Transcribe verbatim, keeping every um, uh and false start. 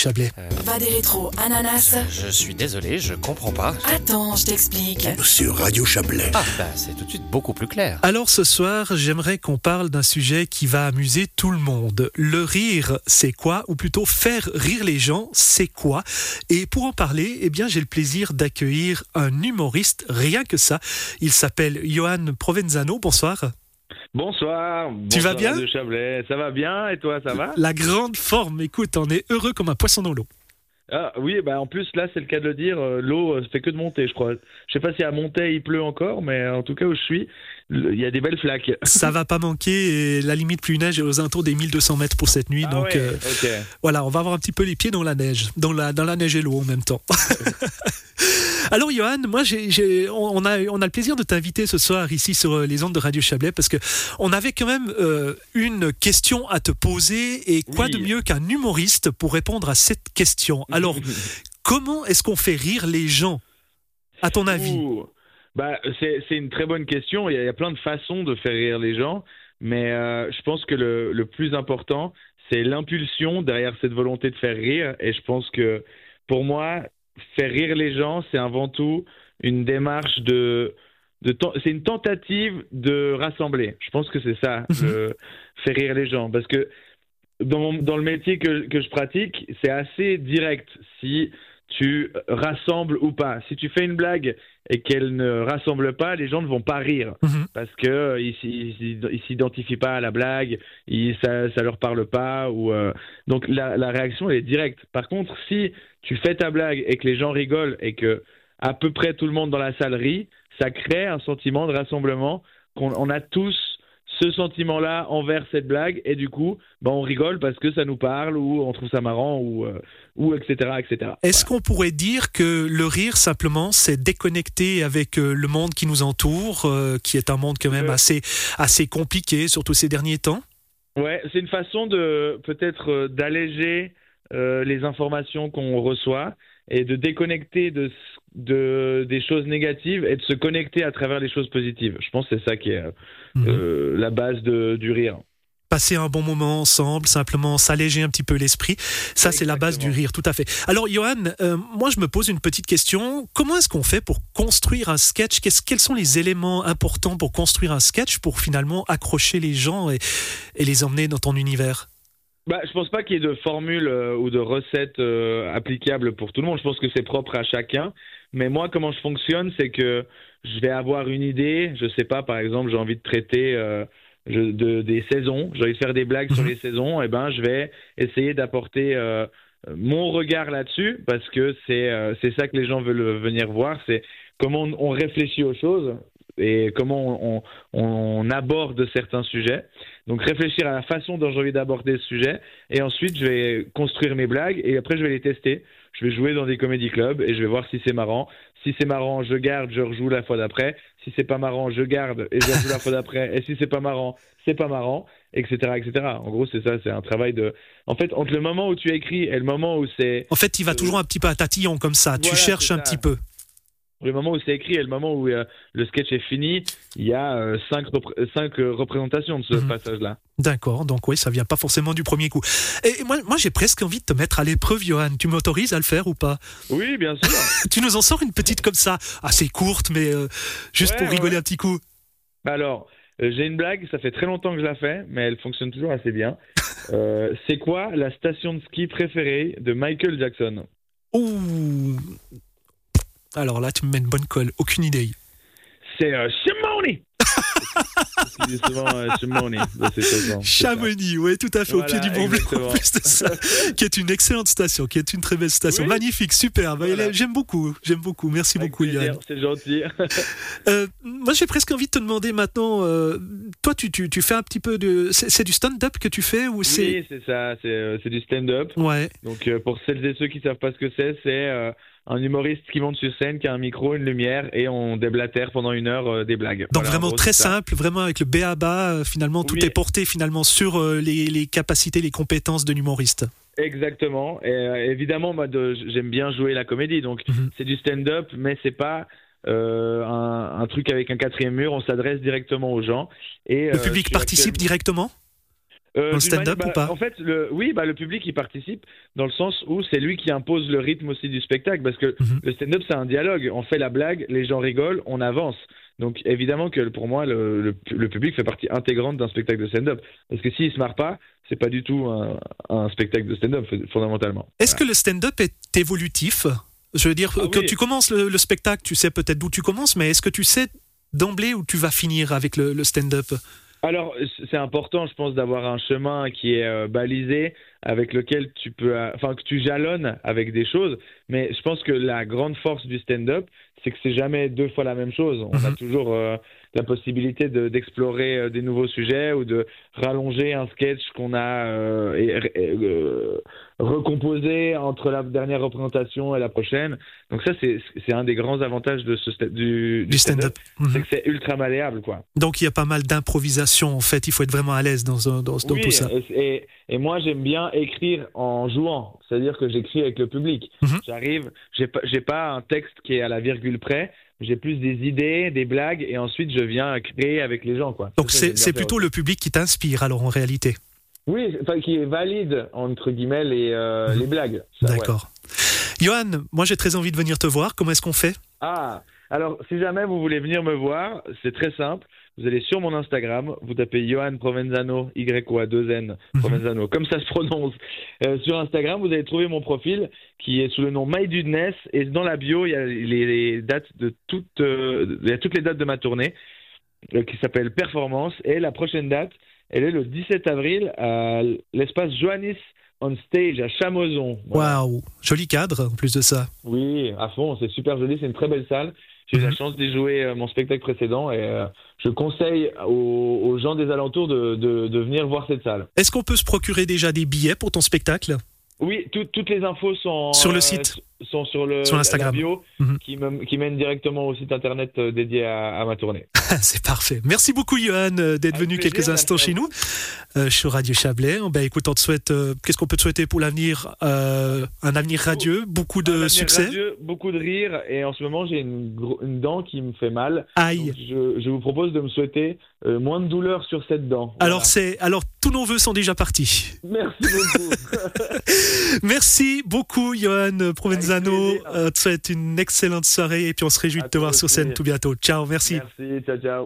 Chablais. Euh, Va des rétros, ananas. je, je suis désolé, je comprends pas. Attends, je t'explique. Sur Radio Chablais. Ah, bah c'est tout de suite beaucoup plus clair. Alors ce soir, j'aimerais qu'on parle d'un sujet qui va amuser tout le monde. Le rire, c'est quoi? Ou plutôt faire rire les gens, c'est quoi? Et pour en parler, eh bien, j'ai le plaisir d'accueillir un humoriste, rien que ça. Il s'appelle Johan Provenzano. Bonsoir. Bonsoir. Tu vas Bonsoir, bien? Radio Chablais. Ça va bien et toi, ça va? La grande forme. Écoute, on est heureux comme un poisson dans l'eau. Ah oui, bah en plus là c'est le cas de le dire, euh, l'eau euh, fait que de monter, je crois. Je sais pas si à Montaix il pleut encore, mais en tout cas où je suis, il y a des belles flaques. Ça va pas manquer et la limite plus neige est aux alentours des mille deux cents mètres pour cette nuit. Ah donc ouais, euh, ok. voilà, on va avoir un petit peu les pieds dans la neige, dans la, dans la neige et l'eau en même temps. Alors Johan, moi j'ai, j'ai, on, a, on a le plaisir de t'inviter ce soir ici sur les ondes de Radio Chablais parce que on avait quand même euh, une question à te poser et quoi Oui. de mieux qu'un humoriste pour répondre à cette question. Alors, comment est-ce qu'on fait rire les gens, à ton avis? Ouh. Bah c'est c'est une très bonne question. Il y, a, il y a plein de façons de faire rire les gens, mais euh, je pense que le, le plus important c'est l'impulsion derrière cette volonté de faire rire. Et je pense que pour moi, faire rire les gens, c'est avant tout une démarche de, de ten- c'est une tentative de rassembler. Je pense que c'est ça, le, faire rire les gens, parce que dans, mon- dans le métier que, que je pratique, c'est assez direct si tu rassembles ou pas. Si tu fais une blague et qu'elle ne rassemble pas, les gens ne vont pas rire Mhm. parce que euh, ils, ils, ils s'identifient pas à la blague, ils, ça, ça leur parle pas ou euh, donc la, la réaction elle est directe. Par contre, si tu fais ta blague et que les gens rigolent et que à peu près tout le monde dans la salle rit, ça crée un sentiment de rassemblement qu'on on a tous ce sentiment-là envers cette blague et du coup, ben on rigole parce que ça nous parle ou on trouve ça marrant ou euh, ou et cetera et cetera. Est-ce qu'on pourrait dire que le rire, simplement, c'est déconnecter avec euh, le monde qui nous entoure, euh, qui est un monde quand même Euh. assez, assez compliqué, surtout ces derniers temps? Ouais, c'est une façon de peut-être euh, d'alléger euh, les informations qu'on reçoit et de déconnecter de, ce- de des choses négatives et de se connecter à travers les choses positives. Je pense que c'est ça qui est euh, Mhm. euh, la base de, du rire. Passer un bon moment ensemble, simplement s'alléger un petit peu l'esprit. Ça, c'est la base du Exactement. rire, tout à fait. Alors, Johan, euh, moi, je me pose une petite question. Comment est-ce qu'on fait pour construire un sketch? Qu'est-ce, quels sont les éléments importants pour construire un sketch pour finalement accrocher les gens et, et les emmener dans ton univers? Bah, je pense pas qu'il y ait de formule euh, ou de recette euh, applicable pour tout le monde. Je pense que c'est propre à chacun. Mais moi, comment je fonctionne, c'est que je vais avoir une idée. Je sais pas, par exemple, j'ai envie de traiter euh, je- de, des saisons. J'ai envie de faire des blagues sur Mhm. les saisons. Et ben, je vais essayer d'apporter euh, mon regard là-dessus parce que c'est euh, c'est ça que les gens veulent venir voir. C'est comment on, on réfléchit aux choses et comment on, on, on aborde certains sujets. Donc réfléchir à la façon dont j'ai envie d'aborder ce sujet et ensuite je vais construire mes blagues et après je vais les tester. Je vais jouer dans des comédie clubs et je vais voir si c'est marrant. Si c'est marrant, je garde, je rejoue la fois d'après. Si c'est pas marrant, je garde et je rejoue la fois d'après. Et si c'est pas marrant, c'est pas marrant, et cetera, et cetera. En gros, c'est ça, c'est un travail de. En fait, entre le moment où tu écris et le moment où c'est En fait, il va toujours un petit peu à tatillon comme ça. Tu Voilà, cherches c'est un ça. petit peu. le moment où c'est écrit et le moment où euh, le sketch est fini, il y a euh, cinq, repré- cinq euh, représentations de ce Mhm. passage-là. D'accord, donc oui, ça vient pas forcément du premier coup. Et moi, moi j'ai presque envie de te mettre à l'épreuve, Johan. Tu m'autorises à le faire ou pas? Oui, bien sûr. Tu nous en sors une petite comme ça, assez courte, mais euh, juste Ouais, pour ouais, rigoler ouais. un petit coup. Alors, euh, j'ai une blague, ça fait très longtemps que je la fais, mais elle fonctionne toujours assez bien. Euh, c'est quoi la station de ski préférée de Michael Jackson? Ouh. Alors là, tu me mets une bonne colle. Aucune idée. C'est euh, Chamonix. Il dit souvent euh, Chamonix de cette façon. C'est ça. Chamonix, oui, tout à fait, Voilà, au pied du Mont Blanc, exactement. en plus de ça, qui est une excellente station, qui est une très belle station. Oui. Magnifique, superbe. Voilà. J'aime beaucoup, j'aime beaucoup. Merci Avec beaucoup, plaisir, Yann. c'est gentil. Euh, moi, j'ai presque envie de te demander maintenant, euh, toi, tu, tu, tu fais un petit peu de... C'est c'est du stand-up que tu fais ou c'est... Oui, c'est ça, c'est, euh, c'est du stand-up. Ouais. Donc euh, pour celles et ceux qui savent pas ce que c'est, c'est euh, un humoriste qui monte sur scène, qui a un micro, une lumière, et on déblatère pendant une heure euh, des blagues. Donc Voilà, en vraiment gros, très c'est ça. simple, vraiment avec le B A B A, euh, finalement, tout Oui. est porté finalement sur euh, les, les capacités, les compétences de l'humoriste. Exactement. Et euh, évidemment, moi, de- j'aime bien jouer la comédie, donc Mhm. c'est du stand-up, mais c'est pas euh, un, un truc avec un quatrième mur. On s'adresse directement aux gens. Et Le euh, public je suis participe actuellement- directement? Euh, Dans le d'une stand-up manière- ou pas En fait, le, oui, bah, le public il participe dans le sens où c'est lui qui impose le rythme aussi du spectacle parce que Mhm. le stand-up c'est un dialogue. On fait la blague, les gens rigolent, on avance. Donc évidemment que pour moi le, le, le public fait partie intégrante d'un spectacle de stand-up parce que s'il se marre pas, c'est pas du tout un, un spectacle de stand-up fondamentalement. Est-ce que le stand-up est évolutif? Je veux dire, Ah quand oui. tu commences le, le spectacle, tu sais peut-être d'où tu commences, mais est-ce que tu sais d'emblée où tu vas finir avec le, le stand-up? Alors, c'est important, je pense, d'avoir un chemin qui est euh, balisé, avec lequel tu peux, euh, enfin, que tu jalonnes avec des choses. Mais je pense que la grande force du stand-up, c'est que c'est jamais deux fois la même chose. On a Mhm. toujours euh, la possibilité de- d'explorer euh, des nouveaux sujets ou de rallonger un sketch qu'on a euh, et- et, euh, recomposé entre la dernière représentation et la prochaine. Donc ça, c'est c'est un des grands avantages de ce sta- du, Du stand-up. Mhm. c'est que c'est ultra malléable, quoi. Donc il y a pas mal d'improvisation en fait, il faut être vraiment à l'aise dans, un- dans, dans Oui, tout ça. et, et moi j'aime bien écrire en jouant, c'est-à-dire que j'écris avec le public. Mhm. J'arrive, j'ai pas, j'ai pas un texte qui est à la virgule près, j'ai plus des idées, des blagues, et ensuite je viens créer avec les gens, quoi. Donc Ça, c'est j'aime bien c'est faire plutôt aussi. le public qui t'inspire alors en réalité. Oui, enfin qui est valide entre guillemets les, euh, Mhm. les blagues. Ça, ouais. D'accord. Johan, moi j'ai très envie de venir te voir, comment est-ce qu'on fait? Ah, alors si jamais vous voulez venir me voir, c'est très simple. Vous allez sur mon Instagram, vous tapez Johan Provenzano, Y O A deux N, Mhm. Provenzano, comme ça se prononce. Euh, sur Instagram, vous allez trouver mon profil qui est sous le nom My Dudeness et dans la bio, il y a les, les dates de toutes, euh, il y a toutes les dates de ma tournée euh, qui s'appelle Performance et la prochaine date, elle est le dix-sept avril à l'espace Johannis on Stage à Chamoson. Voilà. Waouh, joli cadre en plus de ça. Oui, à fond, c'est super joli, c'est une très belle salle. J'ai eu la Mhm. chance d'y jouer euh, mon spectacle précédent et euh, je conseille aux, aux gens des alentours de, de, de venir voir cette salle. Est-ce qu'on peut se procurer déjà des billets pour ton spectacle? Oui, tout- toutes les infos sont Sur le euh, site. sont sur le Sur Instagram. la bio Mhm. qui, me- qui mène directement au site internet euh, dédié à, à ma tournée. C'est parfait. Merci beaucoup Johan euh, d'être Avec venu plaisir, quelques instants merci chez à nous euh, sur Radio Chablais. Ben, écoute, on te souhaite, euh, qu'est-ce qu'on peut te souhaiter pour l'avenir? Euh, un avenir radieux, beaucoup de Un avenir succès. radieux, beaucoup de rire et en ce moment j'ai une, gro- une dent qui me fait mal. Aïe. Donc, je, je vous propose de me souhaiter euh, moins de douleur sur cette dent. Voilà. Alors c'est, alors tous nos vœux sont déjà partis. Merci beaucoup. Merci beaucoup Johan Provenzano. Avec plaisir. Euh, on te souhaite une excellente soirée et puis on se réjouit À de te toi voir sur aussi. scène tout bientôt. Ciao, merci. Merci, ciao ciao.